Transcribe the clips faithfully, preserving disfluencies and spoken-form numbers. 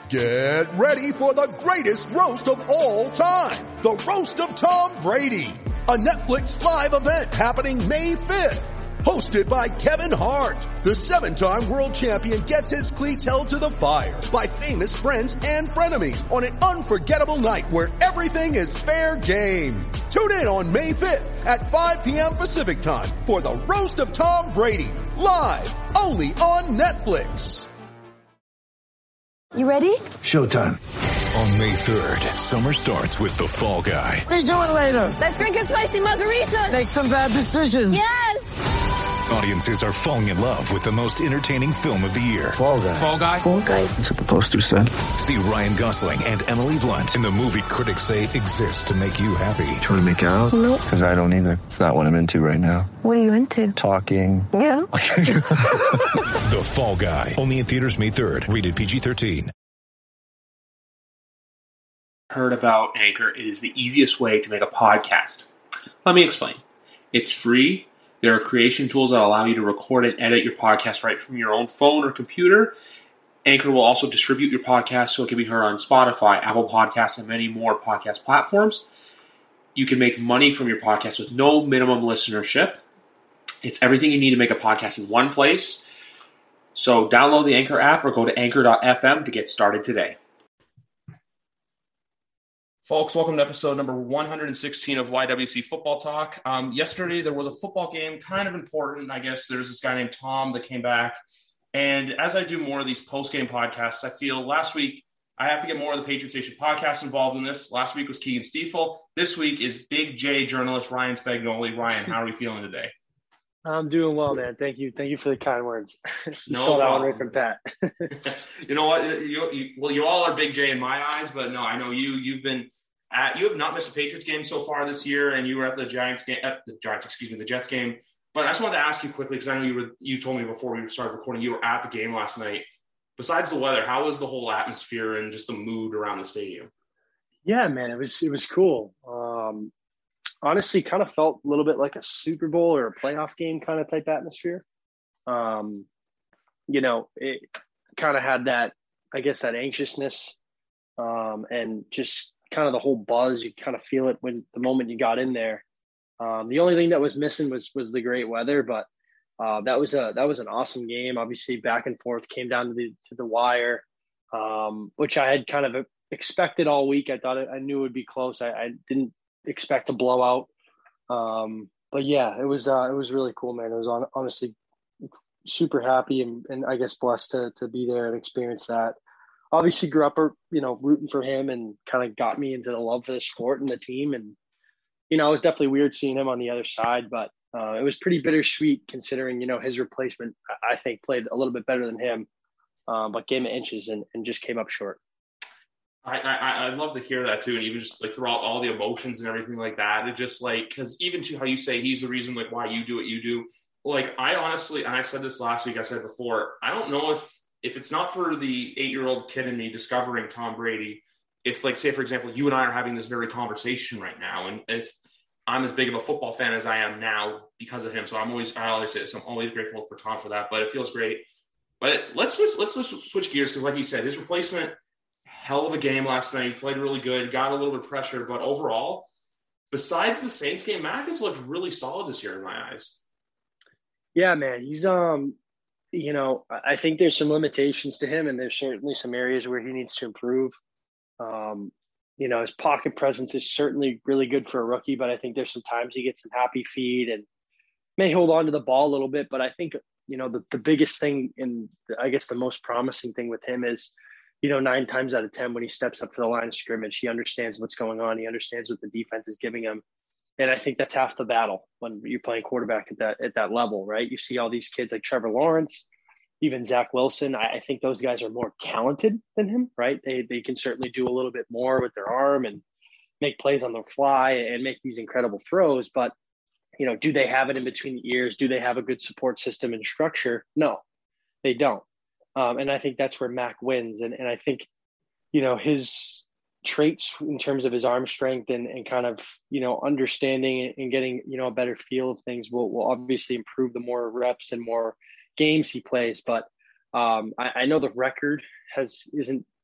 Get ready for the greatest roast of all time. The Roast of Tom Brady. A Netflix live event happening May fifth. Hosted by Kevin Hart. The seven-time world champion gets his cleats held to the fire by famous friends and frenemies on an unforgettable night where everything is fair game. Tune in on May fifth at five p.m. Pacific time for the Roast of Tom Brady. Live only on Netflix. You ready? Showtime. On May third, summer starts with The Fall Guy. What are you doing later? Let's drink a spicy margarita. Make some bad decisions. Yes. Audiences are falling in love with the most entertaining film of the year. Fall Guy. Fall Guy? Fall Guy. That's what the poster said. See Ryan Gosling and Emily Blunt in the movie critics say exists to make you happy. Trying to make it out? Nope. Because I don't either. It's not what I'm into right now. What are you into? Talking. Yeah. The Fall Guy. Only in theaters May third. Rated P G thirteen. Heard about Anchor, it is the easiest way to make a podcast. Let me explain. It's free. There are creation tools that allow you to record and edit your podcast right from your own phone or computer. Anchor will also distribute your podcast so it can be heard on Spotify, Apple Podcasts, and many more podcast platforms. You can make money from your podcast with no minimum listenership. It's everything you need to make a podcast in one place. So download the Anchor app or go to anchor dot f m to get started today. Folks, welcome to episode number one hundred sixteen of Y W C Football Talk. Um, yesterday, there was a football game, kind of important. I guess there's this guy named Tom that came back. And as I do more of these post-game podcasts, I feel last week I have to get more of the Patriot Station podcast involved in this. Last week was Keegan Stiefel. This week is Big J journalist Ryan Spagnoli. Ryan, how are we feeling today? I'm doing well, man. Thank you. Thank you for the kind words. You No stole that one problem. right from Pat. You know what? You, you, well, you all are Big J in my eyes, but no, I know you. You've been at, you have not missed a Patriots game so far this year, and you were at the Giants game, at the Giants, excuse me, the Jets game. But I just wanted to ask you quickly because I know you were. You told me before we started recording you were at the game last night. Besides the weather, how was the whole atmosphere and just the mood around the stadium? Yeah, man, it was it was cool. Um, honestly, kind of felt a little bit like a Super Bowl or a playoff game kind of type atmosphere. Um, you know, it kind of had that, I guess, that anxiousness um, and just kind of the whole buzz. You kind of feel it when the moment you got in there. Um, the only thing that was missing was was the great weather, but uh, that was a that was an awesome game. Obviously, back and forth, came down to the to the wire, um, which I had kind of expected all week. I thought it, I knew it would be close. I, I didn't expect a blowout, um, but yeah, it was uh, it was really cool, man. It was on, honestly super happy and, and I guess blessed to to be there and experience that. Obviously, grew up, you know, rooting for him and kind of got me into the love for the sport and the team. And you know, it was definitely weird seeing him on the other side, but uh, it was pretty bittersweet considering, you know, his replacement, I think, played a little bit better than him, um, but gave him inches and, and just came up short. I, I I'd love to hear that too, and even just like throughout all the emotions and everything like that. It just like because even to how you say he's the reason like why you do what you do. Like I honestly, and I said this last week, I said before, I don't know if if it's not for the eight-year-old kid in me discovering Tom Brady. If, like, say, for example, you and I are having this very conversation right now, and if I'm as big of a football fan as I am now because of him, so I'm always, I always say this, I'm always grateful for Tom for that, but it feels great. But let's just, let's just switch gears, because like you said, his replacement, hell of a game last night, played really good, got a little bit of pressure, but overall, besides the Saints game, Mac has looked really solid this year in my eyes. Yeah, man, he's, um, you know, I think there's some limitations to him, and there's certainly some areas where he needs to improve. Um, you know, his pocket presence is certainly really good for a rookie, but I think there's some times he gets some happy feet and may hold on to the ball a little bit. But I think, you know, the, the biggest thing and I guess the most promising thing with him is, you know, nine times out of ten, when he steps up to the line of scrimmage, he understands what's going on. He understands what the defense is giving him. And I think that's half the battle when you're playing quarterback at that, at that level, right? You see all these kids like Trevor Lawrence, even Zach Wilson. I, I think those guys are more talented than him, right? They they can certainly do a little bit more with their arm and make plays on the fly and make these incredible throws. But, you know, do they have it in between the ears? Do they have a good support system and structure? No, they don't. Um, and I think that's where Mac wins. And and I think, you know, his traits in terms of his arm strength and, and kind of, you know, understanding and getting, you know, a better feel of things will, will obviously improve the more reps and more games he plays. But um, I, I know the record has isn't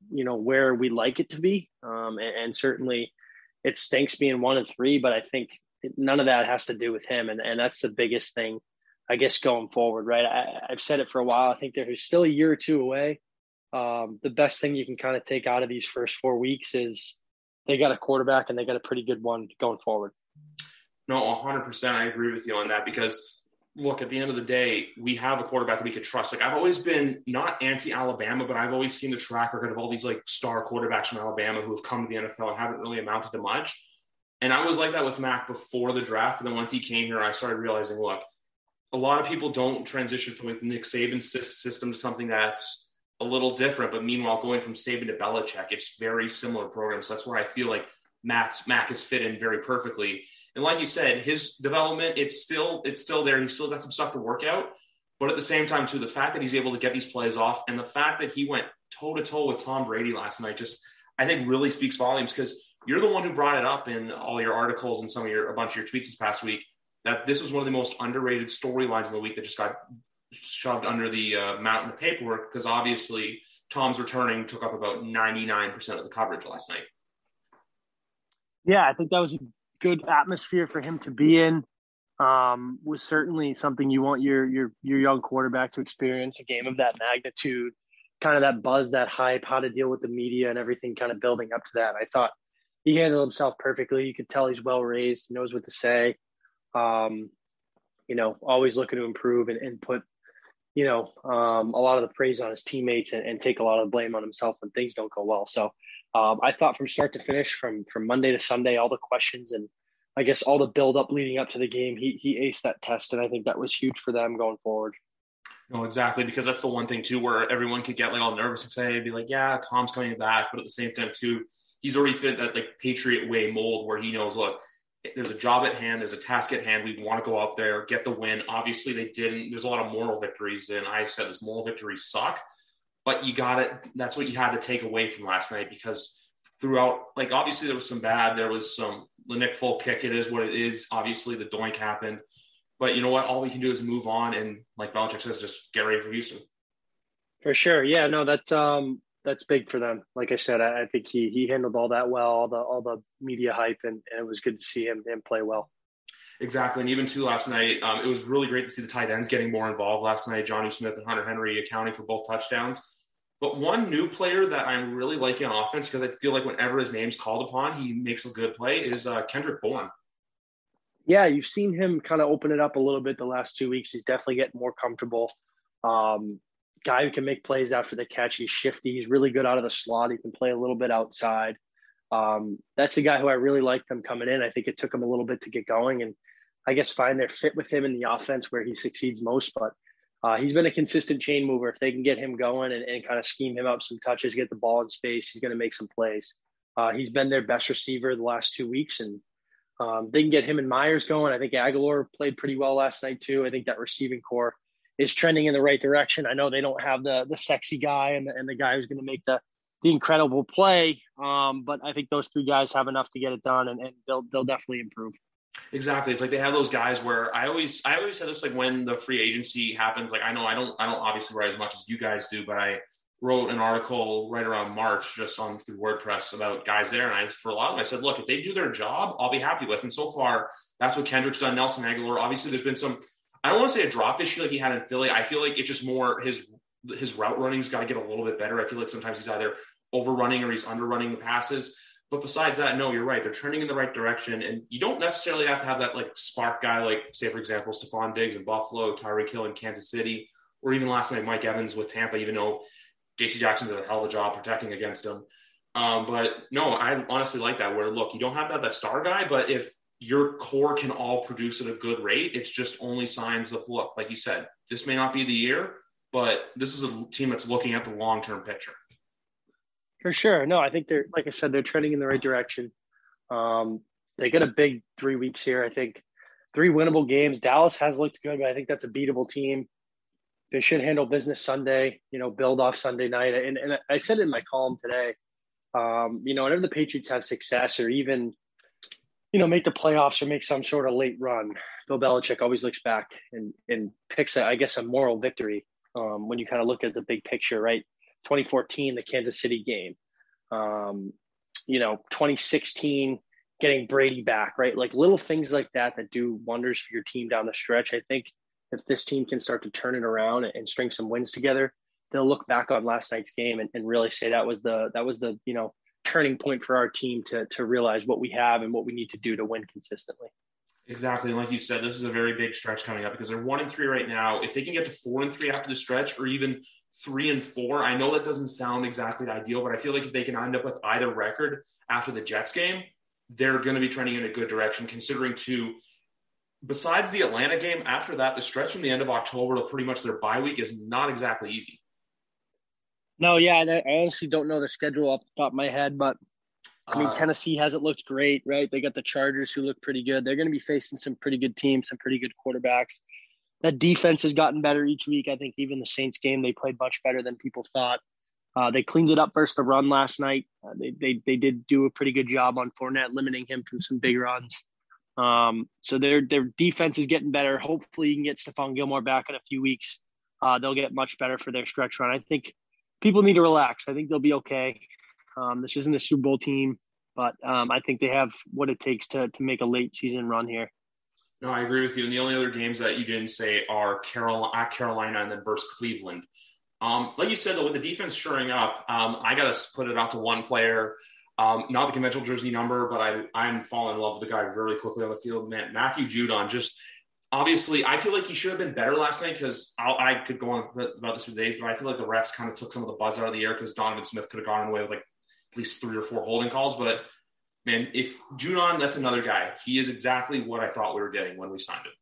you know, where we like it to be. Um, and, and certainly it stinks being one and three, but I think none of that has to do with him. And, and that's the biggest thing, I guess, going forward, right? I, I've said it for a while. I think there's still a year or two away. Um, the best thing you can kind of take out of these first four weeks is they got a quarterback and they got a pretty good one going forward. No, one hundred percent. I agree with you on that because, look, at the end of the day, we have a quarterback that we could trust. Like, I've always been not anti-Alabama, but I've always seen the track record of all these, like, star quarterbacks from Alabama who have come to the N F L and haven't really amounted to much. And I was like that with Mac before the draft. And then once he came here, I started realizing, look, a lot of people don't transition from like Nick Saban's system to something that's a little different, but meanwhile, going from Saban to Belichick, it's very similar programs. So that's where I feel like Matt's Mac has fit in very perfectly. And like you said, his development, it's still, it's still there. He's still got some stuff to work out. But at the same time, too, the fact that he's able to get these plays off and the fact that he went toe to toe with Tom Brady last night, just, I think really speaks volumes because you're the one who brought it up in all your articles and some of your, a bunch of your tweets this past week, that this was one of the most underrated storylines in the week that just got shoved under the uh, mountain of paperwork because obviously Tom's returning took up about ninety-nine percent of the coverage last night. Yeah, I think that was a good atmosphere for him to be in. Um, was certainly something you want your your your young quarterback to experience, a game of that magnitude, kind of that buzz, that hype, how to deal with the media and everything kind of building up to that. I thought he handled himself perfectly. You could tell he's well-raised, he knows what to say. Um, you know, always looking to improve and, and put, you know, um, a lot of the praise on his teammates and, and take a lot of the blame on himself when things don't go well. So um, I thought from start to finish, from from Monday to Sunday, all the questions and I guess all the build up leading up to the game, he he aced that test. And I think that was huge for them going forward. No, exactly. Because that's the one thing too, where everyone could get like all nervous and say, be like, yeah, Tom's coming back. But at the same time too, he's already fit that like Patriot way mold where he knows, look, there's a job at hand. There's a task at hand. We want to go out there, get the win. Obviously they didn't. There's a lot of moral victories. And I said this moral victories suck, but you got it. That's what you had to take away from last night because throughout, like, obviously there was some bad, there was some, the Nick Folk kick, it is what it is. Obviously the doink happened, but you know what? All we can do is move on. And like Belichick says, just get ready for Houston. For sure. Yeah, no, that's, um, that's big for them. Like I said, I, I think he he handled all that well, all the all the media hype, and, and it was good to see him, him play well. Exactly. And even too last night, um, it was really great to see the tight ends getting more involved last night. Jonnu Smith and Hunter Henry accounting for both touchdowns. But one new player that I'm really liking on offense, because I feel like whenever his name's called upon, he makes a good play, is uh, Kendrick Bourne. Yeah, you've seen him kind of open it up a little bit the last two weeks. He's definitely getting more comfortable. Um, guy who can make plays after the catch. He's shifty. He's really good out of the slot. He can play a little bit outside. Um, that's a guy who I really liked him coming in. I think it took him a little bit to get going and I guess find their fit with him in the offense where he succeeds most. But uh, he's been a consistent chain mover. If they can get him going and, and kind of scheme him up some touches, get the ball in space, he's going to make some plays. Uh, he's been their best receiver the last two weeks. And um, they can get him and Myers going. I think Aguilar played pretty well last night too. I think that receiving core is trending in the right direction. I know they don't have the the sexy guy and the, and the guy who's going to make the the incredible play, um, but I think those three guys have enough to get it done, and, and they'll they'll definitely improve. Exactly. It's like they have those guys where I always I always said this, like when the free agency happens, like I know I don't I don't obviously write as much as you guys do, but I wrote an article right around March just on through WordPress about guys there, and I for a lot of them I said, look, if they do their job, I'll be happy with. And so far, that's what Kendrick's done. Nelson Aguilar. Obviously, there's been some. I don't want to say a drop issue like he had in Philly. I feel like it's just more his his route running's got to get a little bit better. I feel like sometimes he's either overrunning or he's underrunning the passes. But besides that, no, you're right. They're trending in the right direction. And you don't necessarily have to have that like spark guy, like say, for example, Stephon Diggs in Buffalo, Tyreek Hill in Kansas City, or even last night, Mike Evans with Tampa, even though J C Jackson did a hell of a job protecting against him. Um, but no, I honestly like that where, look, you don't have to have that star guy, but if your core can all produce at a good rate, it's just only signs of, look, like you said, this may not be the year, but this is a team that's looking at the long-term picture. For sure. No, I think they're, like I said, they're trending in the right direction. Um, they got a big three weeks here. I think three winnable games. Dallas has looked good, but I think that's a beatable team. They should handle business Sunday, you know, build off Sunday night. And, and I said it in my column today, um, you know, whenever the Patriots have success or even, you know, make the playoffs or make some sort of late run, Bill Belichick always looks back and, and picks, a, I guess, a moral victory um, when you kind of look at the big picture, right? twenty fourteen, the Kansas City game. Um, you know, twenty sixteen, getting Brady back, right? Like little things like that that do wonders for your team down the stretch. I think if this team can start to turn it around and string some wins together, they'll look back on last night's game and, and really say that was the that was the you know turning point for our team to to realize what we have and what we need to do to win consistently. Exactly. And like you said, this is a very big stretch coming up because they're one and three right now. If they can get to four and three after the stretch, or even three and four, I know that doesn't sound exactly ideal, but I feel like if they can end up with either record after the Jets game, they're going to be trending in a good direction, considering too, besides the Atlanta game, after that, the stretch from the end of October to pretty much their bye week is not exactly easy. No, yeah, I honestly don't know the schedule off the top of my head, but I mean, Uh, Tennessee hasn't looked great, right? They got the Chargers who look pretty good. They're going to be facing some pretty good teams, some pretty good quarterbacks. That defense has gotten better each week. I think even the Saints game, they played much better than people thought. Uh, they cleaned it up versus the run last night. Uh, they, they they did do a pretty good job on Fournette, limiting him from some big runs. Um, so their their defense is getting better. Hopefully you can get Stephon Gilmore back in a few weeks. Uh, they'll get much better for their stretch run. I think people need to relax. I think they'll be okay. Um, this isn't a Super Bowl team, but um, I think they have what it takes to to make a late season run here. No, I agree with you. And the only other games that you didn't say are Carol, at Carolina and then versus Cleveland. Um, like you said, though, with the defense shoring up, um, I got to put it out to one player, um, not the conventional jersey number, but I, I'm falling in love with the guy very quickly on the field. Man, Matthew Judon, just obviously, I feel like he should have been better last night because I could go on about this for days, but I feel like the refs kind of took some of the buzz out of the air because Donovan Smith could have gone away with like at least three or four holding calls. But man, if Judon, that's another guy. He is exactly what I thought we were getting when we signed him.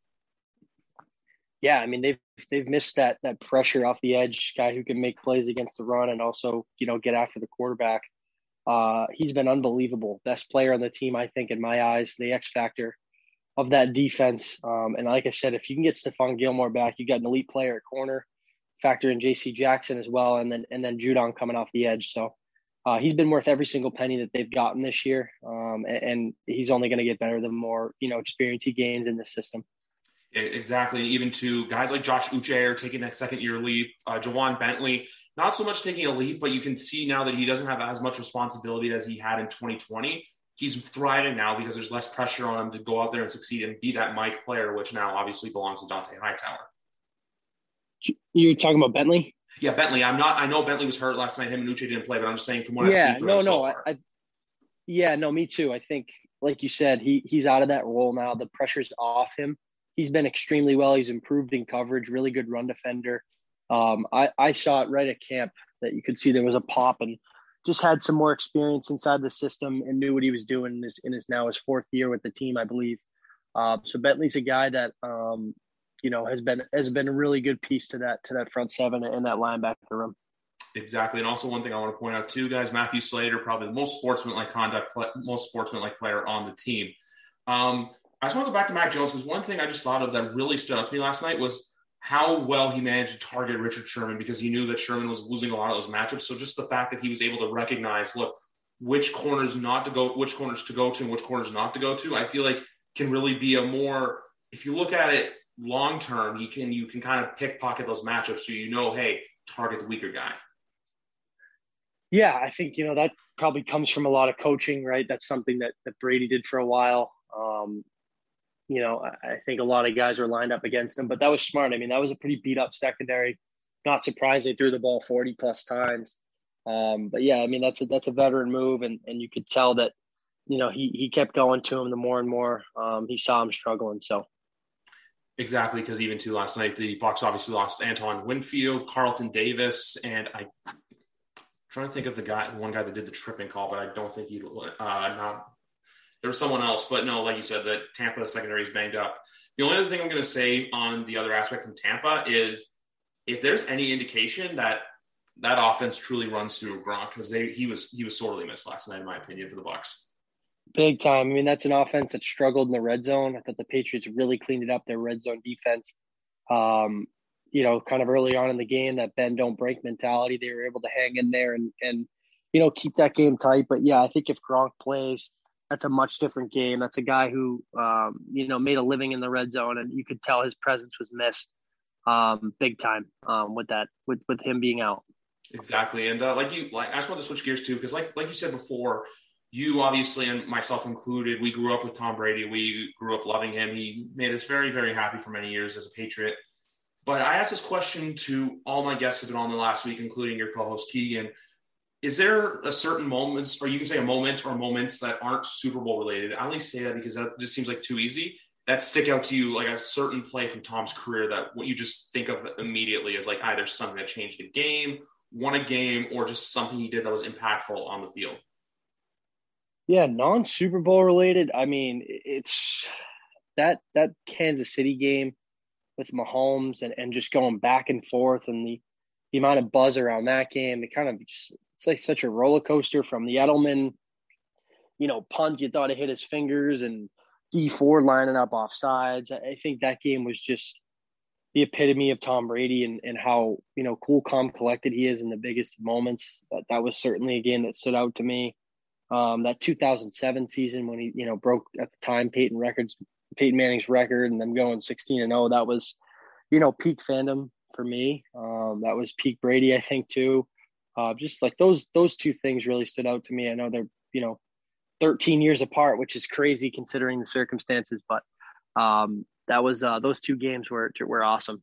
Yeah, I mean they've they've missed that that pressure off the edge guy who can make plays against the run and also you know get after the quarterback. Uh, he's been unbelievable, best player on the team, I think, in my eyes, the X factor of that defense. Um, and like I said, if you can get Stephon Gilmore back, you got an elite player at corner. Factor in J C Jackson as well, and then and then Judon coming off the edge. So uh, he's been worth every single penny that they've gotten this year, um, and, and he's only going to get better the more you know experience he gains in this system. Exactly. Even to guys like Josh Uche are taking that second year leap. Uh, Jawan Bentley, not so much taking a leap, but you can see now that he doesn't have as much responsibility as he had in twenty twenty. He's thriving now because there's less pressure on him to go out there and succeed and be that Mike player, which now obviously belongs to Dante Hightower. You're talking about Bentley? Yeah, Bentley. I'm not. I know Bentley was hurt last night. Him and Uche didn't play, but I'm just saying from what yeah, I've seen from no, him so no, far. I, I, yeah, no, me too. I think, like you said, he he's out of that role now. The pressure's off him. He's been extremely well. He's improved in coverage, really good run defender. Um, I, I saw it right at camp that you could see there was a pop and just had some more experience inside the system and knew what he was doing in his, in his now his fourth year with the team, I believe. Uh, so Bentley's a guy that, um, you know, has been has been a really good piece to that to that front seven and that linebacker room. Exactly. And also one thing I want to point out too, guys, Matthew Slater, probably the most sportsmanlike conduct, most sportsmanlike player on the team. Um, I just want to go back to Mac Jones because one thing I just thought of that really stood out to me last night was how well he managed to target Richard Sherman because he knew that Sherman was losing a lot of those matchups. So just the fact that he was able to recognize, look, which corners not to go, which corners to go to and which corners not to go to, I feel like can really be a more, if you look at it long-term, you can, you can kind of pickpocket those matchups. So, you know, hey, target the weaker guy. Yeah, I think, you know, that probably comes from a lot of coaching, right? That's something that, that Brady did for a while. Um, You know, I think a lot of guys were lined up against him, but that was smart. I mean, that was a pretty beat up secondary. Not surprised they threw the ball forty plus times. Um, but yeah, I mean, that's a, that's a veteran move. And, and you could tell that, you know, he, he kept going to him the more and more um, he saw him struggling. So. Exactly. Cause even to last night, the Bucs obviously lost Antoine Winfield, Carlton Davis. And I, I'm trying to think of the guy, the one guy that did the tripping call, but I don't think he, uh, not, there was someone else, but no, like you said, that Tampa secondary is banged up. The only other thing I'm going to say on the other aspect from Tampa is if there's any indication that that offense truly runs through Gronk, because they he was he was sorely missed last night, in my opinion, for the Bucs. Big time. I mean, that's an offense that struggled in the red zone. I thought the Patriots really cleaned it up, their red zone defense. Um, you know, kind of early on in the game, that bend don't break mentality. They were able to hang in there and and you know keep that game tight. But yeah, I think if Gronk plays, that's a much different game. That's a guy who, um, you know, made a living in the red zone, and you could tell his presence was missed um, big time um, with that, with, with him being out. Exactly. And uh, like you, like I just want to switch gears too, because like like you said before, you obviously, and myself included, we grew up with Tom Brady. We grew up loving him. He made us very, very happy for many years as a Patriot. But I asked this question to all my guests who've been on the last week, including your co-host Keegan. Is there a certain moments, or you can say a moment or moments that aren't Super Bowl related? I only say that because that just seems like too easy. That stick out to you, like a certain play from Tom's career that what you just think of immediately as like either something that changed the game, won a game, or just something he did that was impactful on the field. Yeah, non-Super Bowl related. I mean, it's that that Kansas City game with Mahomes and, and just going back and forth, and the, the amount of buzz around that game. It kind of just, it's like such a roller coaster from the Edelman, you know, punt you thought it hit his fingers, and D Ford lining up off sides. I think that game was just the epitome of Tom Brady and, and how, you know, cool, calm, collected he is in the biggest moments. That, that was certainly a game that stood out to me. Um, that two thousand seven season when he, you know, broke at the time Peyton records, Peyton Manning's record, and them going sixteen and oh, that was, you know, peak fandom for me. Um, that was peak Brady, I think, too. Uh, just like those, those two things really stood out to me. I know they're, you know, thirteen years apart, which is crazy considering the circumstances, but um, that was, uh, those two games were, were awesome.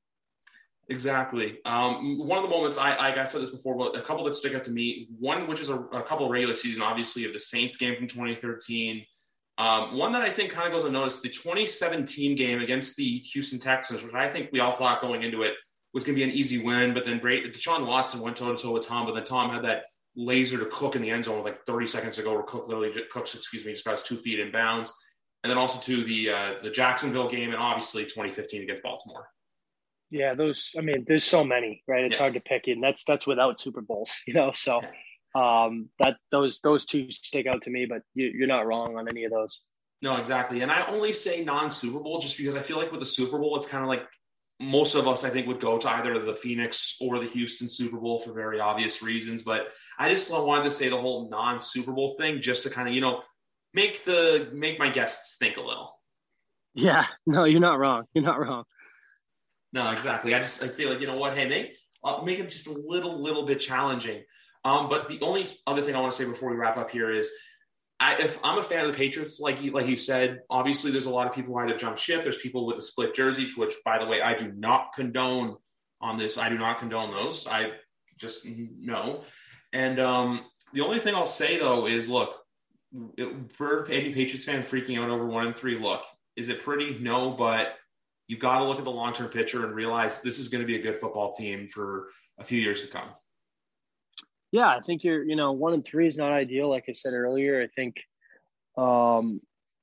Exactly. Um, one of the moments I, I, I said this before, but a couple that stick out to me, one, which is a, a couple of regular season, obviously, of the Saints game from twenty thirteen. Um, one that I think kind of goes unnoticed, the twenty seventeen game against the Houston Texans, which I think we all thought going into it was going to be an easy win, but then Brady, Deshaun Watson went toe-to-toe with Tom, but then Tom had that laser to Cook in the end zone with like thirty seconds to go, where Cook literally, Cooks, excuse me, just got his two feet in bounds. And then also to the uh, the Jacksonville game, and obviously twenty fifteen against Baltimore. Yeah, those, I mean, there's so many, right? It's yeah. hard to pick in. That's, that's without Super Bowls, you know? So um, that those, those two stick out to me, but you, you're not wrong on any of those. No, exactly. And I only say non-Super Bowl just because I feel like with the Super Bowl, it's kind of like most of us, I think, would go to either the Phoenix or the Houston Super Bowl for very obvious reasons. But I just wanted to say the whole non-Super Bowl thing just to kind of, you know, make the, make my guests think a little. Yeah, no, you're not wrong. You're not wrong. No, exactly. I just I feel like, you know what, hey, make, I'll make it just a little, little bit challenging. Um, but the only other thing I want to say before we wrap up here is, I, if I'm a fan of the Patriots, like you, like you said, obviously there's a lot of people who either jump ship. There's people with the split jerseys, which, by the way, I do not condone on this. I do not condone those. I just no. And um, the only thing I'll say, though, is, look, it, for any Patriots fan freaking out over one and three, look, is it pretty? No, but you've got to look at the long-term picture and realize this is going to be a good football team for a few years to come. Yeah, I think you're, you know, one and three is not ideal. Like I said earlier, I think, um,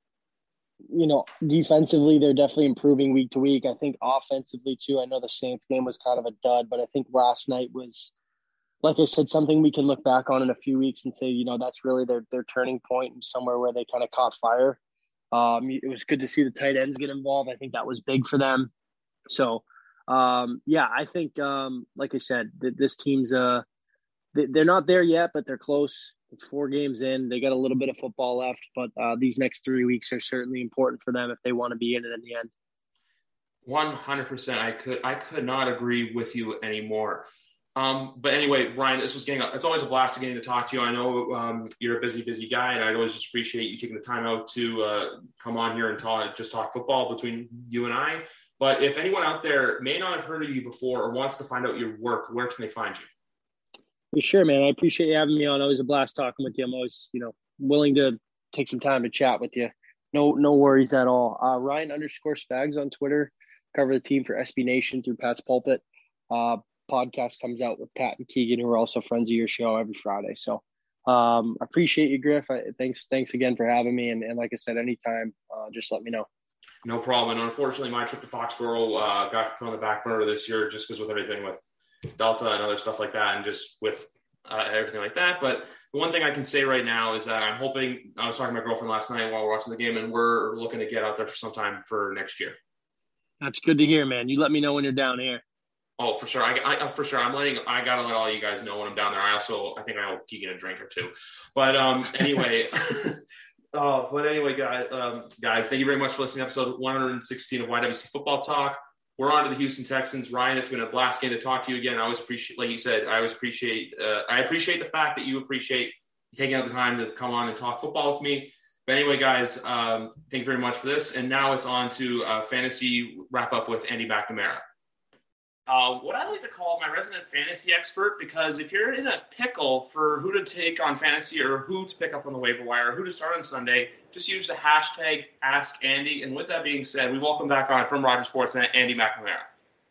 you know, defensively, they're definitely improving week to week. I think offensively too, I know the Saints game was kind of a dud, but I think last night was, like I said, something we can look back on in a few weeks and say, you know, that's really their, their turning point and somewhere where they kind of caught fire. Um, it was good to see the tight ends get involved. I think that was big for them. So, um, yeah, I think, um, like I said, th- this team's, uh, th- they're not there yet, but they're close. It's four games in. They got a little bit of football left, but uh, these next three weeks are certainly important for them if they want to be in it in the end. one hundred percent. I could, I could not agree with you anymore. Um, but anyway, Ryan, this was getting, it's always a blast getting to talk to you. I know um, you're a busy, busy guy, and I always just appreciate you taking the time out to uh, come on here and talk, just talk football between you and I. But if anyone out there may not have heard of you before or wants to find out your work, where can they find you? For sure, man. I appreciate you having me on. Always a blast talking with you. I'm always, you know, willing to take some time to chat with you. No, no worries at all. Uh, Ryan underscore Spags on Twitter. Cover the team for S B Nation through Pat's Pulpit. Uh, podcast comes out with Pat and Keegan, who are also friends of your show, every Friday. So um, I appreciate you, Griff. I, thanks, thanks again for having me. And, and like I said, anytime, uh, just let me know. No problem. And unfortunately, my trip to Foxborough uh, got put on the back burner this year just because with everything with Delta and other stuff like that, and just with uh, everything like that. But the one thing I can say right now is that I'm hoping, I was talking to my girlfriend last night while we we're watching the game, and we're looking to get out there for some time for next year. That's good to hear, man. You let me know when you're down here. Oh, for sure. I, I for sure. I'm letting, I got to let all you guys know when I'm down there. I also, I think I owe Keegan a drink or two, but um, anyway, uh, but anyway, guys, um, guys, thank you very much for listening to episode one hundred sixteen of Y W C Football Talk. we're on to the Houston Texans. Ryan, it's been a blast getting to talk to you again. I always appreciate, like you said, I always appreciate, uh, I appreciate the fact that you appreciate taking out the time to come on and talk football with me. But anyway, guys, um, thank you very much for this. And now it's on to uh, fantasy wrap up with Andy McNamara. Uh, what I like to call my resident fantasy expert, because if you're in a pickle for who to take on fantasy or who to pick up on the waiver wire or who to start on Sunday, just use the hashtag Ask Andy. And with that being said, we welcome back on from Rogers Sportsnet, Andy McNamara.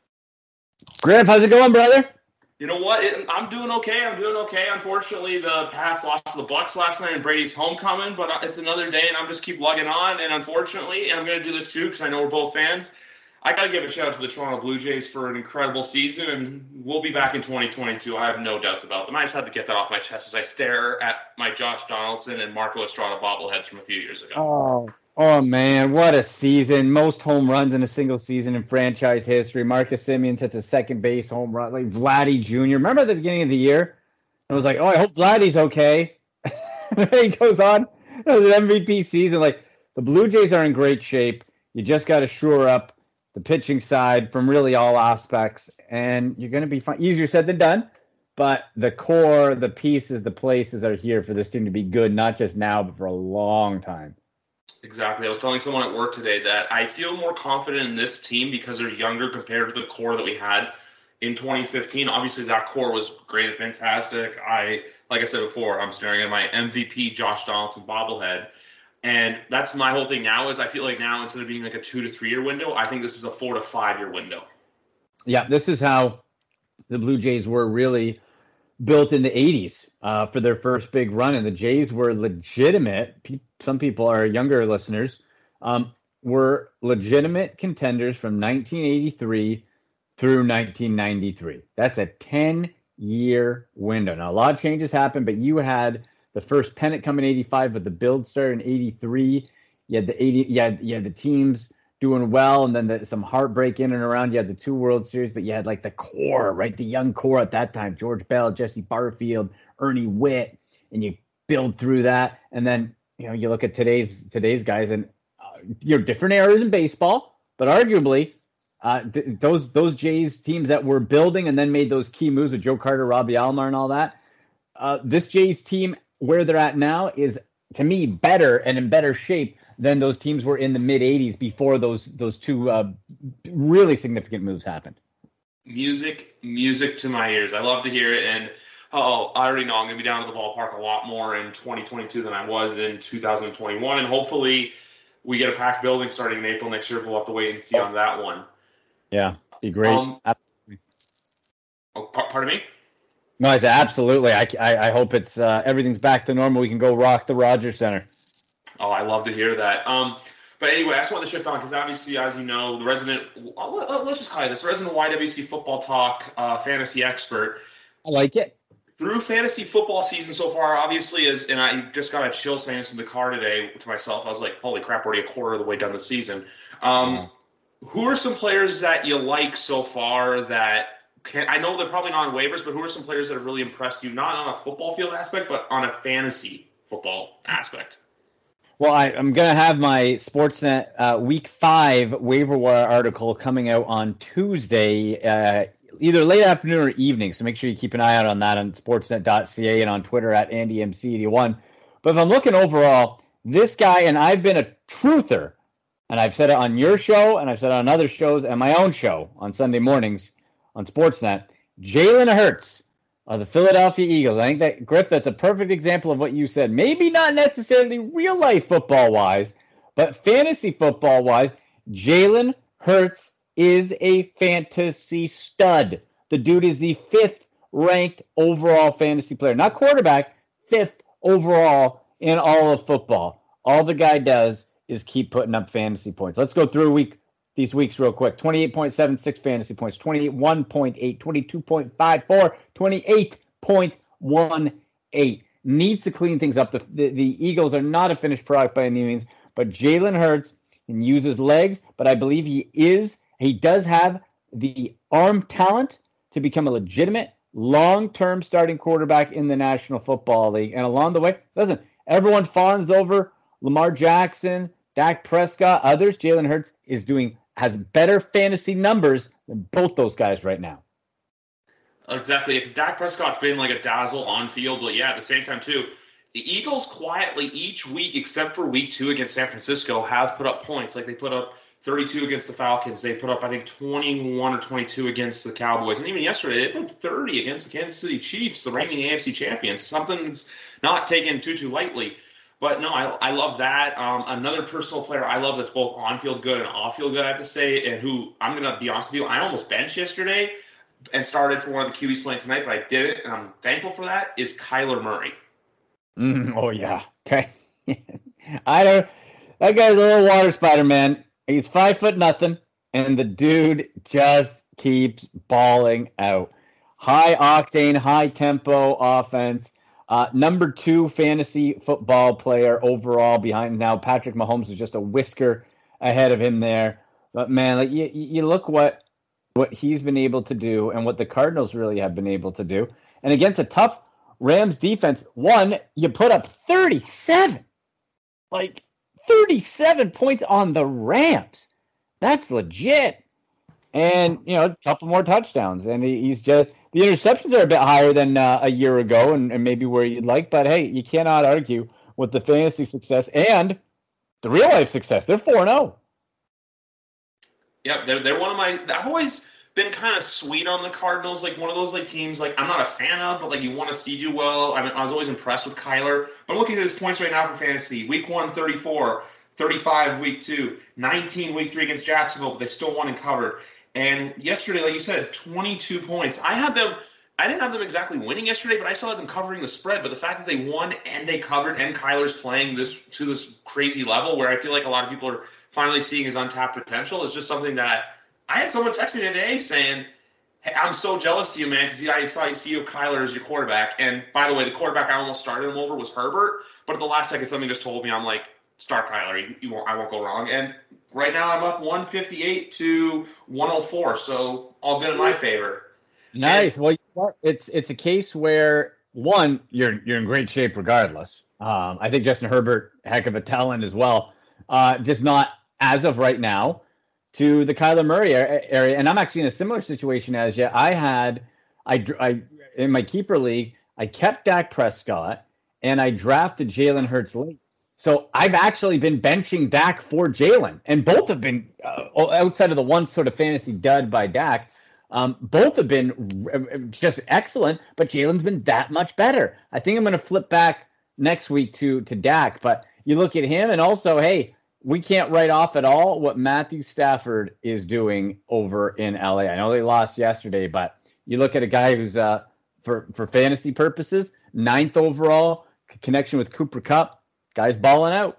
Griff, how's it going, brother? You know what? It, I'm doing okay. I'm doing okay. Unfortunately, the Pats lost to the Bucs last night in Brady's homecoming, but it's another day, and I'm just keep lugging on. And unfortunately, and I'm going to do this too because I know we're both fans, I got to give a shout out to the Toronto Blue Jays for an incredible season, and we'll be back in twenty twenty-two. I have no doubts about them. I just had to get that off my chest as I stare at my Josh Donaldson and Marco Estrada bobbleheads from a few years ago. Oh, oh man, what a season. Most home runs in a single season in franchise history. Marcus Semien hits a second base home run. Like Vladdy Junior Remember at the beginning of the year? I was like, oh, I hope Vladdy's okay. He goes on. It was an M V P season. Like, the Blue Jays are in great shape. You just got to shore up the pitching side from really all aspects, and you're going to be fine. Easier said than done, but the core, the pieces, the places are here for this team to be good, not just now, but for a long time. Exactly. I was telling someone at work today that I feel more confident in this team because they're younger compared to the core that we had in twenty fifteen. Obviously, that core was great and fantastic. I, like I said before, I'm staring at my M V P Josh Donaldson bobblehead. And that's my whole thing now is I feel like now instead of being like a two to three year window, I think this is a four to five year window. Yeah, this is how the Blue Jays were really built in the eighties uh, for their first big run. And the Jays were legitimate. Pe- some people are younger listeners, um, were legitimate contenders from nineteen eighty-three through nineteen ninety-three. That's a ten year window. Now, a lot of changes happened, but you had the first pennant come in eighty-five, but the build started in eighty-three. You had the eighty, you had, you had the teams doing well, and then the, some heartbreak in and around. You had the two World Series, but you had like the core, right? The young core at that time: George Bell, Jesse Barfield, Ernie Witt, and you build through that. And then you know you look at today's today's guys, and uh, you know different eras in baseball, but arguably uh, th- those those Jays teams that were building and then made those key moves with Joe Carter, Robbie Alomar, and all that. Uh, this Jays team, where they're at now, is to me better and in better shape than those teams were in the mid eighties before those those two uh, really significant moves happened. Music, music to my ears. I love to hear it. And oh, I already know I'm going to be down at the ballpark a lot more in twenty twenty-two than I was in two thousand twenty-one. And hopefully we get a packed building starting in April next year. We'll have to wait and see on that one. Yeah, be great. Um, oh, p- pardon me? No, I said absolutely. I, I, I hope it's uh, everything's back to normal. We can go rock the Rogers Center. Oh, I love to hear that. Um, but anyway, I just want to shift on because obviously, as you know, the resident, let's just call it this, resident Y W C Football Talk uh, fantasy expert. I like it. Through fantasy football season so far, obviously, is and I just got a chill saying this in the car today to myself. I was like, holy crap, already a quarter of the way done the season. Um, mm-hmm. Who are some players that you like so far that Can, I know they're probably not on waivers, but who are some players that have really impressed you, not on a football field aspect, but on a fantasy football aspect? Well, I, I'm going to have my Sportsnet uh, Week five waiver wire article coming out on Tuesday, uh, either late afternoon or evening, so make sure you keep an eye out on that on sportsnet dot c a and on Twitter at Andy M C eighty-one. But if I'm looking overall, this guy, and I've been a truther, and I've said it on your show, and I've said it on other shows, and my own show on Sunday mornings, on Sportsnet, Jalen Hurts of the Philadelphia Eagles. I think that, Griff, that's a perfect example of what you said. Maybe not necessarily real-life football-wise, but fantasy football-wise, Jalen Hurts is a fantasy stud. The dude is the fifth-ranked overall fantasy player. Not quarterback, fifth overall in all of football. All the guy does is keep putting up fantasy points. Let's go through a week. These weeks real quick. twenty-eight point seven six fantasy points, twenty-one point eight, twenty-two point five four, twenty-eight point one eight. Needs to clean things up. The, the, the Eagles are not a finished product by any means, but Jalen Hurts can use his legs, but I believe he is, he does have the arm talent to become a legitimate long-term starting quarterback in the National Football League. And along the way, listen, everyone fawns over Lamar Jackson, Dak Prescott, others. Jalen Hurts is doing has better fantasy numbers than both those guys right now. Exactly, because Dak Prescott's been like a dazzle on field, but yeah, at the same time too, the Eagles quietly each week, except for week two against San Francisco, have put up points. Like they put up thirty-two against the Falcons. They put up, I think, twenty-one or twenty-two against the Cowboys. And even yesterday, they put up thirty against the Kansas City Chiefs, the reigning A F C champions. Something that's not taken too, too lightly. But no, I, I love that. Um, another personal player I love that's both on-field good and off-field good, I have to say, and who I'm going to be honest with you, I almost benched yesterday and started for one of the Q Bs playing tonight, but I did it, and I'm thankful for that, is Kyler Murray. Mm, oh, yeah. Okay. I don't – that guy's a little water spider, man. He's five foot nothing, and the dude just keeps balling out. High octane, high tempo offense. Uh, number two fantasy football player overall behind now. Patrick Mahomes is just a whisker ahead of him there. But man, like you, you look what what he's been able to do and what the Cardinals really have been able to do. And against a tough Rams defense, one, you put up thirty-seven. Like thirty-seven points on the Rams. That's legit. And, you know, a couple more touchdowns. And he, he's just – the interceptions are a bit higher than uh, a year ago and, and maybe where you'd like. But, hey, you cannot argue with the fantasy success and the real-life success. They're four and oh. Yep, they're, they're one of my – I've always been kind of sweet on the Cardinals, like one of those like teams like I'm not a fan of, but like you want to see do well. I mean, I was always impressed with Kyler. But I'm looking at his points right now for fantasy. Week one, thirty-four, thirty-five week two, nineteen week three against Jacksonville, but they still won and covered. And yesterday, like you said, twenty-two points. I had them – I didn't have them exactly winning yesterday, but I still had them covering the spread. But the fact that they won and they covered and Kyler's playing this to this crazy level where I feel like a lot of people are finally seeing his untapped potential is just something that – I had someone text me today saying, hey, I'm so jealous of you, man, because I saw you see you have Kyler as your quarterback. And by the way, the quarterback I almost started him over was Herbert. But at the last second, something just told me, I'm like, start Kyler. You, you won't, I won't go wrong. And right now I'm up one fifty-eight to one oh four, so all good in my favor. Nice. And, well, it's it's a case where, one, you're you're in great shape regardless. Um, I think Justin Herbert, heck of a talent as well. Uh, just not as of right now to the Kyler Murray area. And I'm actually in a similar situation as you. I had, I, I in my keeper league, I kept Dak Prescott and I drafted Jalen Hurts late. So I've actually been benching Dak for Jalen, and both have been uh, outside of the one sort of fantasy dud by Dak. Um, both have been just excellent, but Jalen's been that much better. I think I'm going to flip back next week to to Dak, but you look at him, and also, hey, we can't write off at all what Matthew Stafford is doing over in L A. I know they lost yesterday, but you look at a guy who's, uh, for, for fantasy purposes, ninth overall, connection with Cooper Kupp, guy's balling out.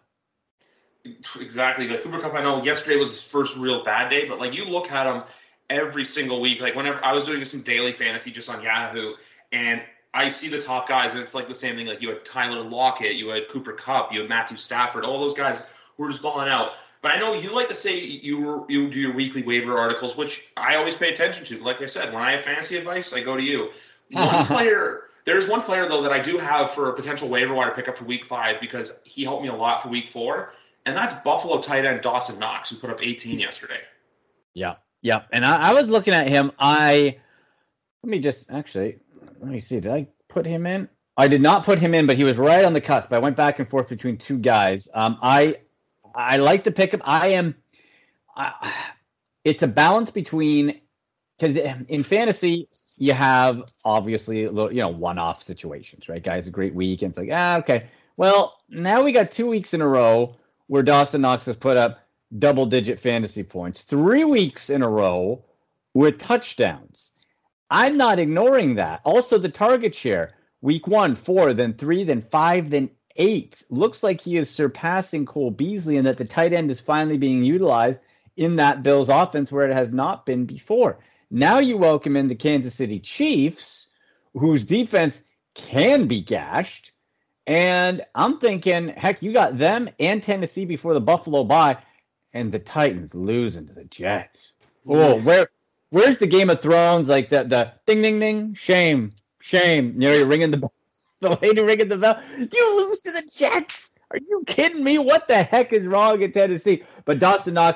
Exactly. Like Cooper Kupp, I know yesterday was his first real bad day, but like you look at him every single week. Like whenever I was doing some daily fantasy just on Yahoo, and I see the top guys, and it's like the same thing. Like you had Tyler Lockett, you had Cooper Kupp, you had Matthew Stafford, all those guys who were just balling out. But I know you like to say you were, you do your weekly waiver articles, which I always pay attention to. Like I said, when I have fantasy advice, I go to you. One player, there's one player though that I do have for a potential waiver wire pickup for week five because he helped me a lot for week four, and that's Buffalo tight end Dawson Knox, who put up eighteen yesterday. Yeah, yeah. And I, I was looking at him. I let me just actually let me see. Did I put him in? I did not put him in, but he was right on the cusp. I went back and forth between two guys. Um, I. I like the pickup. I am. Uh, it's a balance between because in fantasy you have obviously a little, you know, one-off situations, right? Guys, a great week, and it's like, ah, okay. Well, now we got two weeks in a row where Dawson Knox has put up double-digit fantasy points. Three weeks in a row with touchdowns. I'm not ignoring that. Also, the target share: week one, four, then three, then five, then eight. Looks like he is surpassing Cole Beasley and that the tight end is finally being utilized in that Bills offense where it has not been before. Now you welcome in the Kansas City Chiefs, whose defense can be gashed. And I'm thinking, heck, you got them and Tennessee before the Buffalo bye, and the Titans losing to the Jets. Oh, where where's the Game of Thrones? Like the, the ding, ding, ding, shame, shame. You know, you're ringing the bell. The lady ringing the bell. You lose to the Jets. Are you kidding me? What the heck is wrong in Tennessee? But Dawson Knox,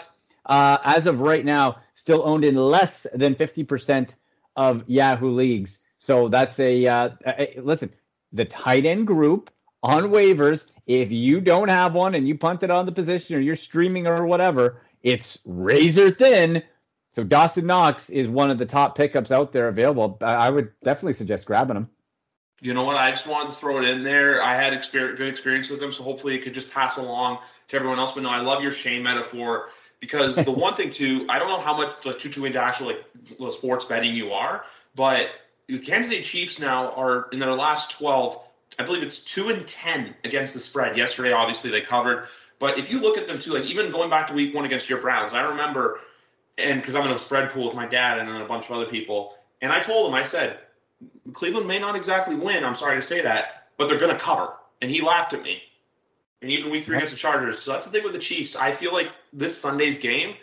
Uh, as of right now, still owned in less than fifty percent of Yahoo leagues. So that's a, uh, a listen, the tight end group on waivers, if you don't have one and you punt it on the position or you're streaming or whatever, it's razor thin. So Dawson Knox is one of the top pickups out there available. I would definitely suggest grabbing him. You know what? I just wanted to throw it in there. I had experience, good experience with him, so hopefully it could just pass along to everyone else. But no, I love your Shane metaphor because the one thing, too, I don't know how much like two-two into actual like sports betting you are, but the Kansas City Chiefs now are, in their last twelve, I believe it's two and ten against the spread. Yesterday, obviously, they covered. But if you look at them, too, like even going back to week one against your Browns, I remember, and because I'm in a spread pool with my dad and then a bunch of other people, and I told him, I said, Cleveland may not exactly win, I'm sorry to say that, but they're going to cover. And he laughed at me. And even week three against the Chargers. So that's the thing with the Chiefs. I feel like this Sunday's game,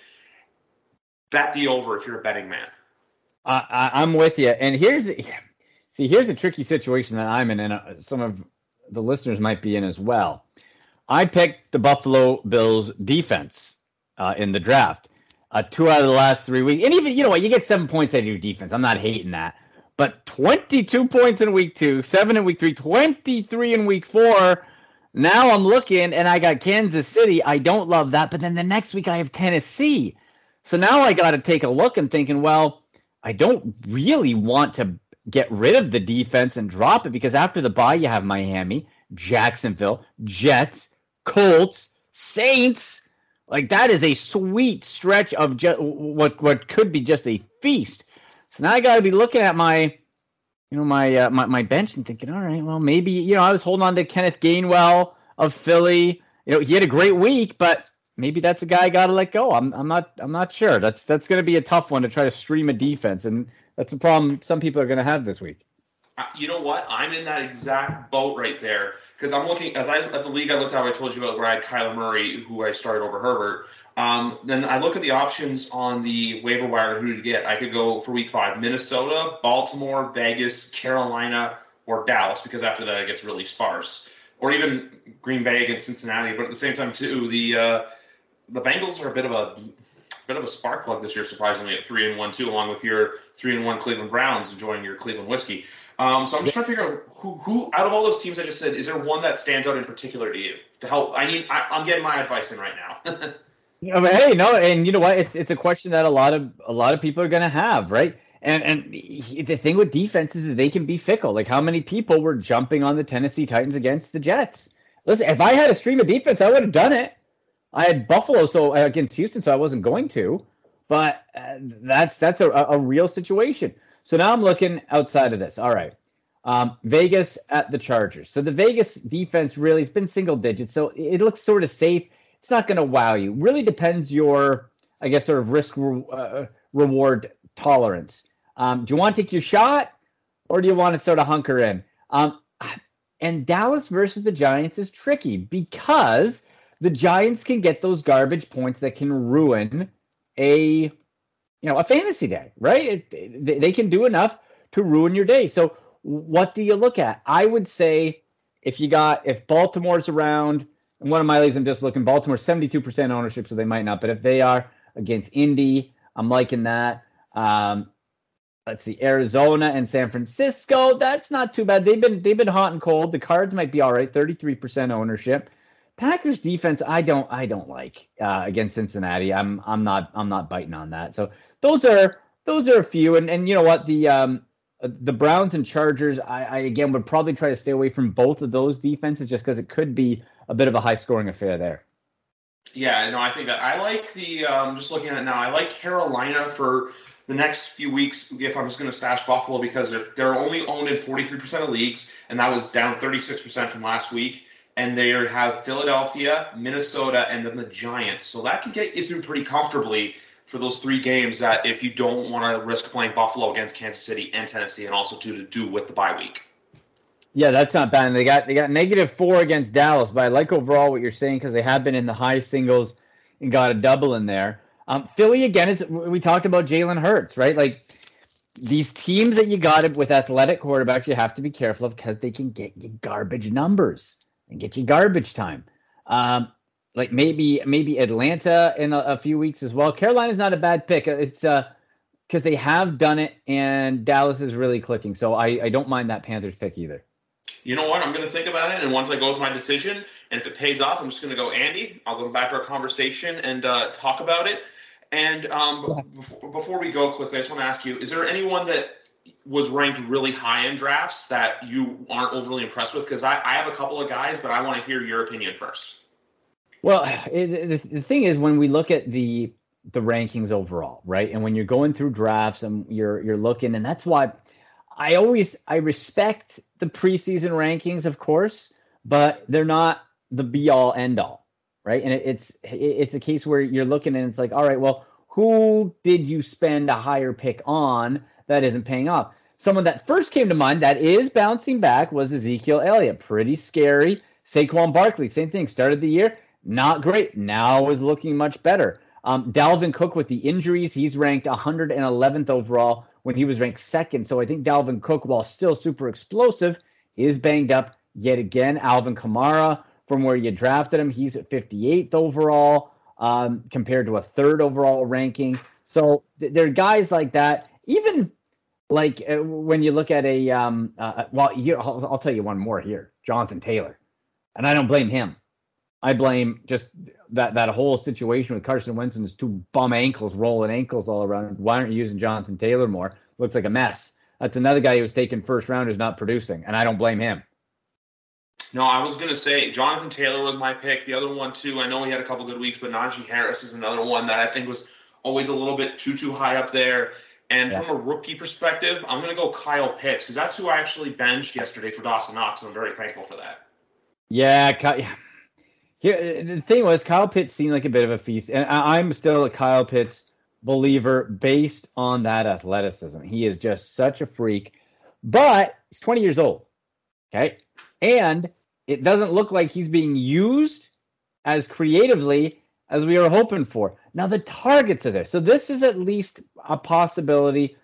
bet the over if you're a betting man. Uh, I, I'm with you. And here's see, here's a tricky situation that I'm in, and uh, some of the listeners might be in as well. I picked the Buffalo Bills defense uh, in the draft. Uh, two out of the last three weeks. And even, you know what, you get seven points out of your defense. I'm not hating that. But twenty-two points in week two, seven in week three, twenty-three in week four. Now I'm looking, and I got Kansas City. I don't love that. But then the next week I have Tennessee. So now I got to take a look and thinking, well, I don't really want to get rid of the defense and drop it because after the bye you have Miami, Jacksonville, Jets, Colts, Saints. Like that is a sweet stretch of ju- what what could be just a feast. So now I got to be looking at my, you know, my, uh, my my bench and thinking, all right, well, maybe, you know, I was holding on to Kenneth Gainwell of Philly. You know, he had a great week, but maybe that's a guy I got to let go. I'm I'm not I'm not sure. That's that's going to be a tough one to try to stream a defense, and that's a problem some people are going to have this week. Uh, you know what? I'm in that exact boat right there because I'm looking as I at the league I looked at. I told you about where I had Kyler Murray, who I started over Herbert. Um, then I look at the options on the waiver wire who to get. I could go for week five, Minnesota, Baltimore, Vegas, Carolina, or Dallas, because after that it gets really sparse. Or even Green Bay against Cincinnati. But at the same time, too, the uh, the Bengals are a bit of a bit of a spark plug this year, surprisingly, at three and one too, along with your three and one Cleveland Browns enjoying your Cleveland whiskey. Um, so I'm just trying to figure out who, who out of all those teams I just said, is there one that stands out in particular to you to help? I need. I, I'm getting my advice in right now. Yeah, but hey, no, and you know what? It's it's a question that a lot of a lot of people are going to have, right? And and the thing with defenses is they can be fickle. Like how many people were jumping on the Tennessee Titans against the Jets? Listen, if I had a stream of defense, I would have done it. I had Buffalo so against Houston, so I wasn't going to. But uh, that's that's a, a real situation. So now I'm looking outside of this. All right, um, Vegas at the Chargers. So the Vegas defense really has been single digits, so it looks sort of safe. It's not going to wow you. Really depends your, I guess, sort of risk re- uh, reward tolerance. Um, do you want to take your shot, or do you want to sort of hunker in? Um, and Dallas versus the Giants is tricky because the Giants can get those garbage points that can ruin a, you know, a fantasy day, right? It, they, they can do enough to ruin your day. So what do you look at? I would say if you got if Baltimore's around. In one of my leagues, I'm just looking. Baltimore, seventy-two percent ownership, so they might not. But if they are against Indy, I'm liking that. Um, let's see, Arizona and San Francisco. That's not too bad. They've been they've been hot and cold. The Cards might be all right. thirty-three percent ownership. Packers defense, I don't I don't like uh, against Cincinnati. I'm I'm not I'm not biting on that. So those are those are a few. And and you know what, the um the Browns and Chargers, I, I again would probably try to stay away from both of those defenses just because it could be a bit of a high-scoring affair there. Yeah, no, I think that I like the um, just looking at it now. I like Carolina for the next few weeks. If I'm just going to stash Buffalo because they're, they're only owned in forty-three percent of leagues, and that was down thirty-six percent from last week. And they have Philadelphia, Minnesota, and then the Giants. So that can get you through pretty comfortably for those three games. That if you don't want to risk playing Buffalo against Kansas City and Tennessee, and also to, to do with the bye week. Yeah, that's not bad. And they got they got negative four against Dallas, but I like overall what you're saying because they have been in the high singles and got a double in there. Um, Philly, again, is we talked about Jalen Hurts, right? Like these teams that you got with athletic quarterbacks, you have to be careful of because they can get you garbage numbers and get you garbage time. Um, like maybe maybe Atlanta in a, a few weeks as well. Carolina's not a bad pick. It's uh because they have done it, and Dallas is really clicking. So I, I don't mind that Panthers pick either. You know what? I'm going to think about it, and once I go with my decision, and if it pays off, I'm just going to go Andy. I'll go back to our conversation and uh, talk about it. And um, yeah. before, before we go quickly, I just want to ask you, is there anyone that was ranked really high in drafts that you aren't overly impressed with? Because I, I have a couple of guys, but I want to hear your opinion first. Well, it, the, the thing is, when we look at the the rankings overall, right, and when you're going through drafts and you're you're looking, and that's why I always I respect the preseason rankings, of course, but they're not the be all end all, right? And it, it's it, it's a case where you're looking and it's like, all right, well, who did you spend a higher pick on that isn't paying off? Someone that first came to mind that is bouncing back was Ezekiel Elliott. Pretty scary. Saquon Barkley, same thing. Started the year not great. Now is looking much better. Um, Dalvin Cook with the injuries, he's ranked one hundred eleventh overall when he was ranked second. So I think Dalvin Cook, while still super explosive, is banged up yet again. Alvin Kamara, from where you drafted him, he's at fifty-eighth overall um, compared to a third overall ranking. So th- there are guys like that. Even like uh, when you look at a, um, uh, well, here, I'll, I'll tell you one more here, Jonathan Taylor. And I don't blame him. I blame just that, that whole situation with Carson Wentz and his two bum ankles, rolling ankles all around. Why aren't you using Jonathan Taylor more? Looks like a mess. That's another guy who was taken first round who's not producing, and I don't blame him. No, I was going to say Jonathan Taylor was my pick. The other one, too, I know he had a couple good weeks, but Najee Harris is another one that I think was always a little bit too, too high up there. And yeah. From a rookie perspective, I'm going to go Kyle Pitts, because that's who I actually benched yesterday for Dawson Knox, and I'm very thankful for that. Yeah, yeah. Here, the thing was, Kyle Pitts seemed like a bit of a feast, and I'm still a Kyle Pitts believer based on that athleticism. He is just such a freak, but he's twenty years old, okay? And it doesn't look like he's being used as creatively as we were hoping for. Now, the targets are there, so this is at least a possibility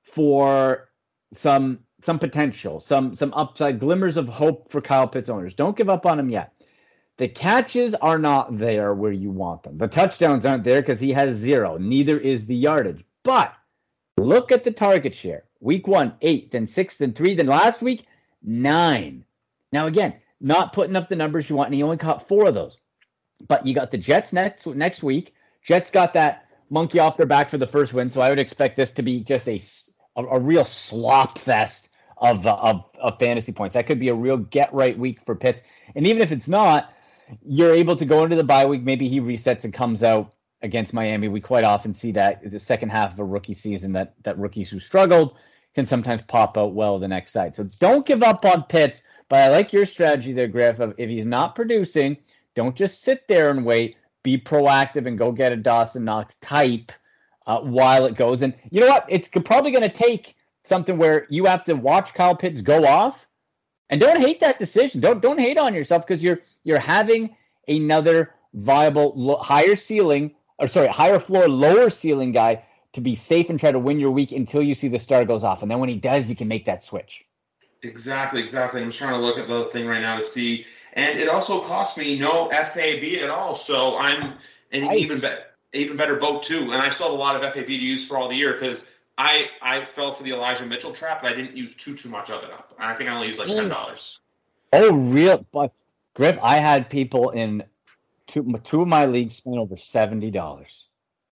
for some some potential, some some upside, glimmers of hope for Kyle Pitts owners. Don't give up on him yet. The catches are not there where you want them. The touchdowns aren't there because he has zero. Neither is the yardage. But look at the target share. Week one, eight, then six, then three, then last week, nine. Now, again, not putting up the numbers you want, and he only caught four of those. But you got the Jets next next week. Jets got that monkey off their back for the first win, so I would expect this to be just a, a, a real slop fest of, uh, of, of fantasy points. That could be a real get-right week for Pitts. And even if it's not, you're able to go into the bye week. Maybe he resets and comes out against Miami. We quite often see that the second half of a rookie season that, that rookies who struggled can sometimes pop out well the next side. So don't give up on Pitts, but I like your strategy there, Griff, of if he's not producing, don't just sit there and wait. Be proactive and go get a Dawson Knox type uh, while it goes. And you know what? It's probably going to take something where you have to watch Kyle Pitts go off. And don't hate that decision. Don't don't hate on yourself because you're you're having another viable lo- higher ceiling or sorry higher floor lower ceiling guy to be safe and try to win your week until you see the star goes off, and then when he does, you can make that switch. Exactly, exactly. I'm just trying to look at the thing right now to see, and it also cost me no F A B at all, so I'm in nice. even better even better boat too. And I still have a lot of F A B to use for all the year because I, I fell for the Elijah Mitchell trap, but I didn't use too, too much of it up. I think I only used like ten dollars. Oh, real? But, Griff, I had people in two, two of my leagues spend over seventy dollars.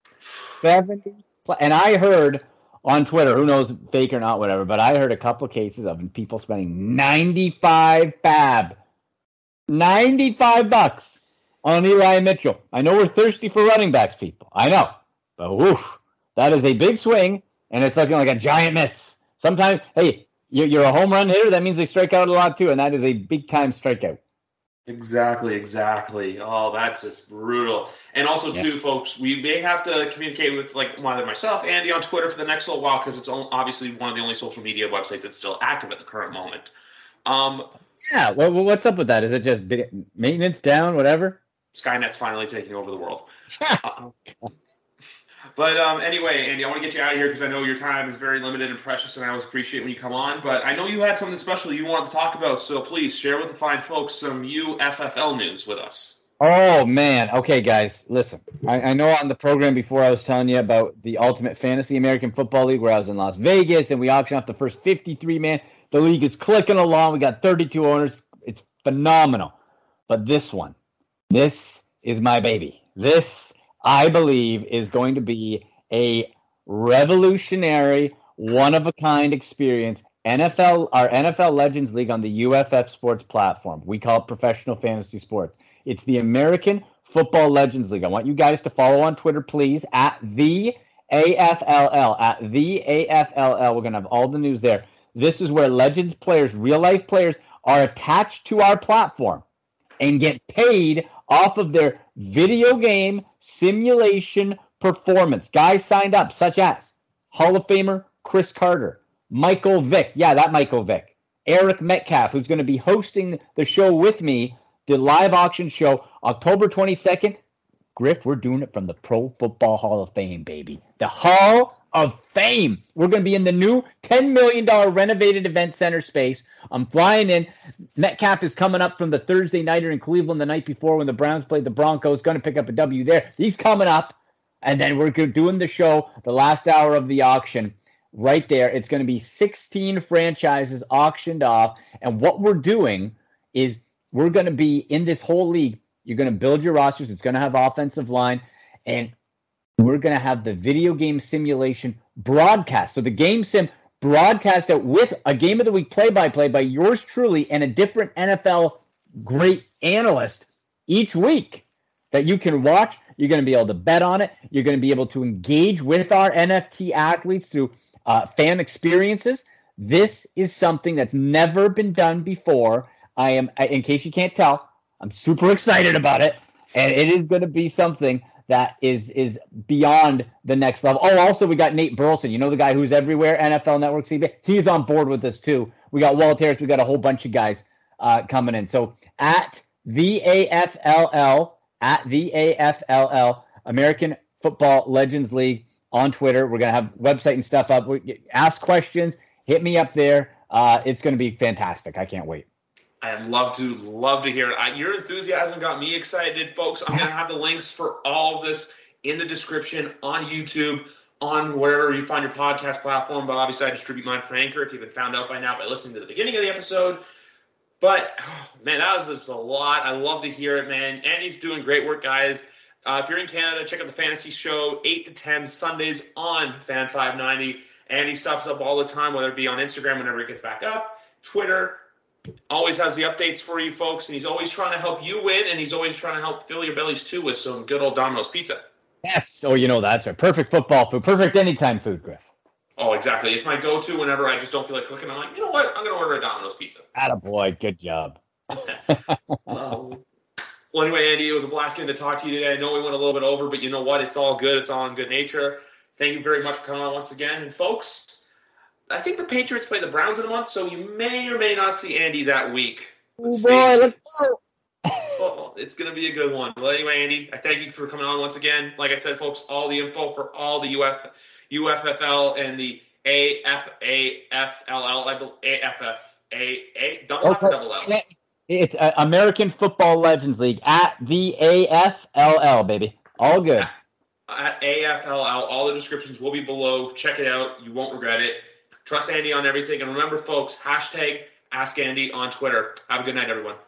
seventy dollars. And I heard on Twitter, who knows, fake or not, whatever, but I heard a couple of cases of people spending ninety-five fab. ninety-five bucks on Eli Mitchell. I know we're thirsty for running backs, people. I know. But woof, that is a big swing. And it's looking like a giant miss. Sometimes, hey, you're a home run hitter. That means they strike out a lot, too. And that is a big-time strikeout. Exactly, exactly. Oh, that's just brutal. And also, yeah. too, folks, we may have to communicate with, like, either myself, Andy, on Twitter for the next little while because it's obviously one of the only social media websites that's still active at the current moment. Um, yeah, well, what's up with that? Is it just maintenance down, whatever? Skynet's finally taking over the world. uh, But um, anyway, Andy, I want to get you out of here because I know your time is very limited and precious, and I always appreciate when you come on. But I know you had something special you wanted to talk about, so please share with the fine folks some U F F L news with us. Oh, man. Okay, guys, listen. I, I know on the program before I was telling you about the Ultimate Fantasy American Football League where I was in Las Vegas and we auctioned off the first fifty-three man. The league is clicking along. We got thirty-two owners. It's phenomenal. But this one, this is my baby. This, I believe, is going to be a revolutionary, one-of-a-kind experience. N F L, our N F L Legends League on the U F F Sports platform. We call it Professional Fantasy Sports. It's the American Football Legends League. I want you guys to follow on Twitter, please, at the A F L L, at the A F L L. We're going to have all the news there. This is where Legends players, real-life players, are attached to our platform and get paid off of their video game simulation performance. Guys signed up, such as Hall of Famer Chris Carter, Michael Vick, yeah, that Michael Vick, Eric Metcalf, who's going to be hosting the show with me, the live auction show, October twenty-second. Griff, we're doing it from the Pro Football Hall of Fame, baby. The Hall of Fame. We're going to be in the new ten million dollars renovated event center space. I'm flying in. Metcalf is coming up from the Thursday nighter in Cleveland the night before when the Browns played the Broncos, going to pick up a W there. He's coming up, and then we're doing the show, the last hour of the auction. Right there, it's going to be sixteen franchises auctioned off, and what we're doing is we're going to be in this whole league. You're going to build your rosters. It's going to have offensive line, and we're going to have the video game simulation broadcast. So the game sim broadcast out with a game of the week play-by-play by yours truly and a different N F L great analyst each week that you can watch. You're going to be able to bet on it. You're going to be able to engage with our N F T athletes through uh, fan experiences. This is something that's never been done before. I am, in case you can't tell, I'm super excited about it, and it is going to be something that is is beyond the next level. Oh, also, we got Nate Burleson. You know the guy who's everywhere, N F L Network C B? He's on board with us, too. We got Walt Harris. We got a whole bunch of guys uh, coming in. So at the A F L L, at the A F L L, American Football Legends League on Twitter. We're going to have website and stuff up. We, ask questions. Hit me up there. Uh, it's going to be fantastic. I can't wait. I'd love to, love to hear it. I, your enthusiasm got me excited, folks. I'm going to have the links for all of this in the description on YouTube, on wherever you find your podcast platform. But obviously, I distribute mine for Anchor if you've been found out by now by listening to the beginning of the episode. But, oh, man, that was just a lot. I love to hear it, man. Andy's doing great work, guys. Uh, if you're in Canada, check out the Fantasy Show, eight to ten Sundays on Fan five ninety. Andy stuffs up all the time, whether it be on Instagram whenever it gets back up, Twitter. Always has the updates for you folks, and he's always trying to help you win, and he's always trying to help fill your bellies too with some good old Domino's pizza. Yes. Oh, you know that's right. Perfect football food. Perfect anytime food, Griff. Oh, exactly. It's my go-to whenever I just don't feel like cooking. I'm like, you know what? I'm going to order a Domino's pizza. Attaboy. Good job. um, well, anyway, Andy, it was a blast getting to talk to you today. I know we went a little bit over, but you know what? It's all good. It's all in good nature. Thank you very much for coming on once again. And folks, I think the Patriots play the Browns in a month, so you may or may not see Andy that week. Oh, boy, let's go. Oh, it's going to be a good one. Well, anyway, Andy, I thank you for coming on once again. Like I said, folks, all the info for all the U F, U F F L and the A F A F L L, I believe, A F F A, A, double F, double L. It's uh, American Football Legends League at the A F L L, baby. All good. At, at A F L L. All the descriptions will be below. Check it out. You won't regret it. Trust Andy on everything. And remember, folks, hashtag Ask Andy on Twitter. Have a good night, everyone.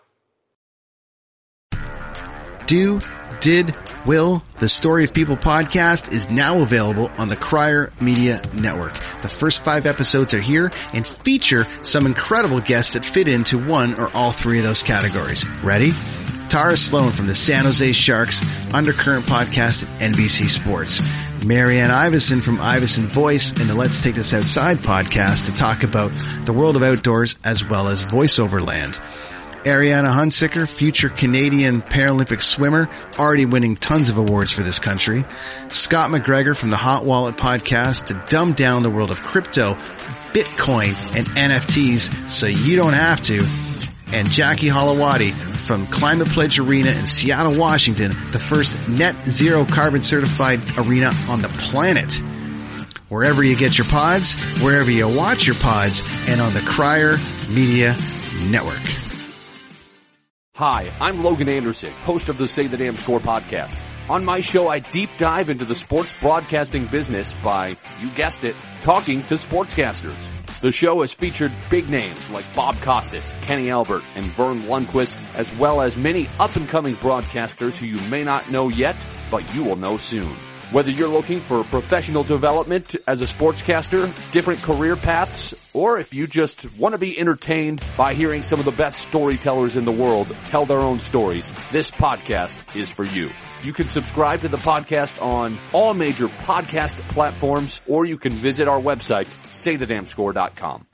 Do, did, will, the Story of People podcast is now available on the Crier Media Network. The first five episodes are here and feature some incredible guests that fit into one or all three of those categories. Ready? Tara Sloan from the San Jose Sharks, Undercurrent podcast at N B C Sports. Marianne Iveson from Iveson Voice and the Let's Take This Outside podcast to talk about the world of outdoors as well as voiceover land. Ariana Hunsicker, future Canadian Paralympic swimmer, already winning tons of awards for this country. Scott McGregor from the Hot Wallet podcast to dumb down the world of crypto, Bitcoin, and N F Ts so you don't have to. And Jackie Holowati from Climate Pledge Arena in Seattle, Washington, the first net zero carbon certified arena on the planet. Wherever you get your pods, wherever you watch your pods, and on the Crier Media Network. Hi, I'm Logan Anderson, host of the Say the Damn Score podcast. On my show, I deep dive into the sports broadcasting business by, you guessed it, talking to sportscasters. The show has featured big names like Bob Costas, Kenny Albert, and Vern Lundquist, as well as many up-and-coming broadcasters who you may not know yet, but you will know soon. Whether you're looking for professional development as a sportscaster, different career paths, or if you just want to be entertained by hearing some of the best storytellers in the world tell their own stories, this podcast is for you. You can subscribe to the podcast on all major podcast platforms, or you can visit our website, say the damn score dot com.